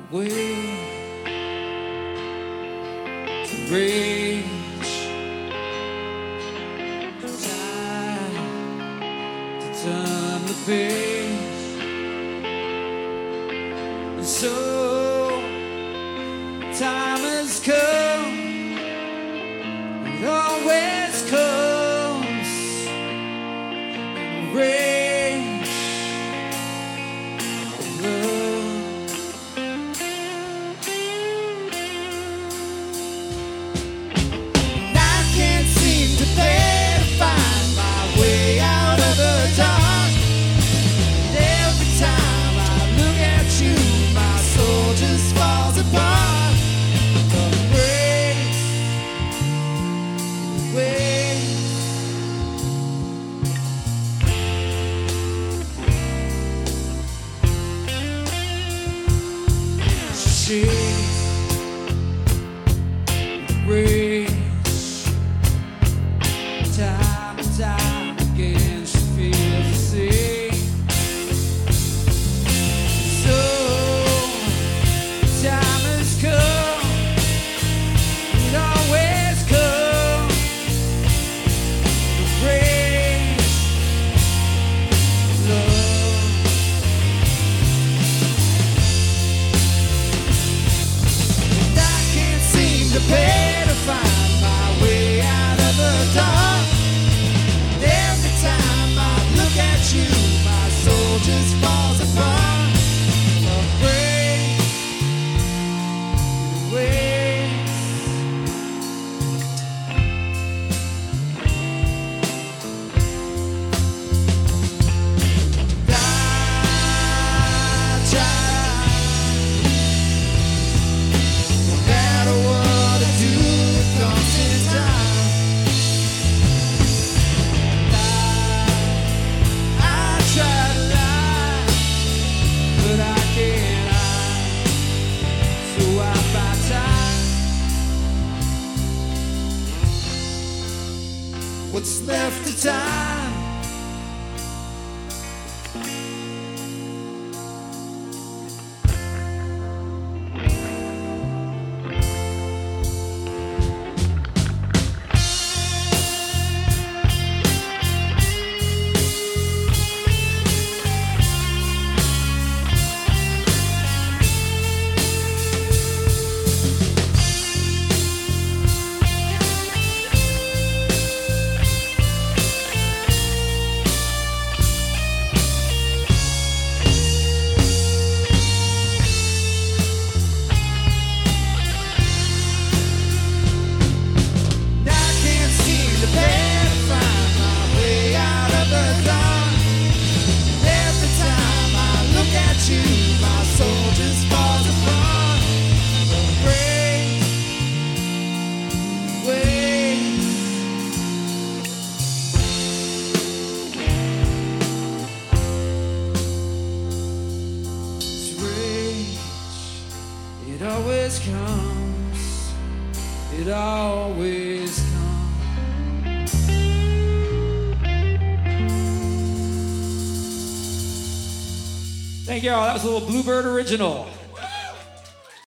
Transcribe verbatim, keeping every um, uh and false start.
way to reach, time to turn the page, and so time has come, it always comes in rage of love. And I can't seem to bear to find my way out of the dark, and every time I look at you, my soul just falls apart. She breaks time and time again. She feels the same. So time has come. It always comes. The rage, love. Prepare to find my way out of the dark. And every time I look at you, my soul just falls apart. A break waves. I try, no matter what. What's left of time? It always comes, it always comes. Thank you all, that was a little Bluebird original.